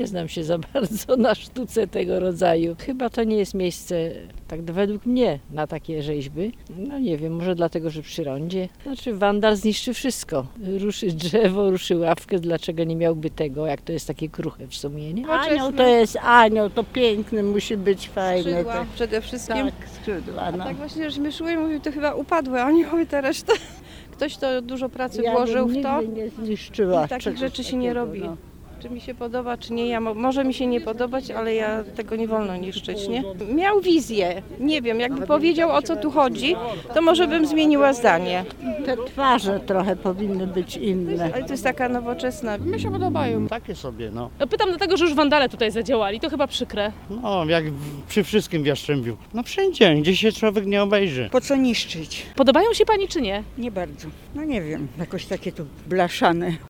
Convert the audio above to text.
Nie znam się za bardzo na sztuce tego rodzaju. Chyba to nie jest miejsce, tak według mnie, na takie rzeźby. No nie wiem, może dlatego, że przy rondzie. Znaczy wandal zniszczy wszystko. Ruszy drzewo, ruszy ławkę, dlaczego nie miałby tego, jak to jest takie kruche w sumie, nie? Anioł to jest anioł, to piękny musi być, fajny. Skrzydła Tak, przede wszystkim. tak, skrzydła, no. Tak właśnie, żeśmy szły i mówił, to chyba upadły anioły, teraz to ktoś to dużo pracy włożył w to. nigdy nie zniszczyła I takich czegoś rzeczy się nie takiego, robi. no. Czy mi się podoba, czy nie. Może mi się nie podobać, ale ja tego nie wolno niszczyć, nie? Miał wizję. Nie wiem, jakby powiedział, o co tu chodzi, to może bym zmieniła zdanie. Te twarze trochę powinny być inne. Ale to jest taka nowoczesna. Mi się podobają. Takie sobie, no. No pytam dlatego, że już wandale tutaj zadziałali, to chyba przykre. No, jak przy wszystkim w Jastrzębiu. No wszędzie, gdzie się człowiek nie obejrzy. Po co niszczyć? Podobają się pani czy nie? Nie bardzo. No nie wiem, jakoś takie tu blaszane.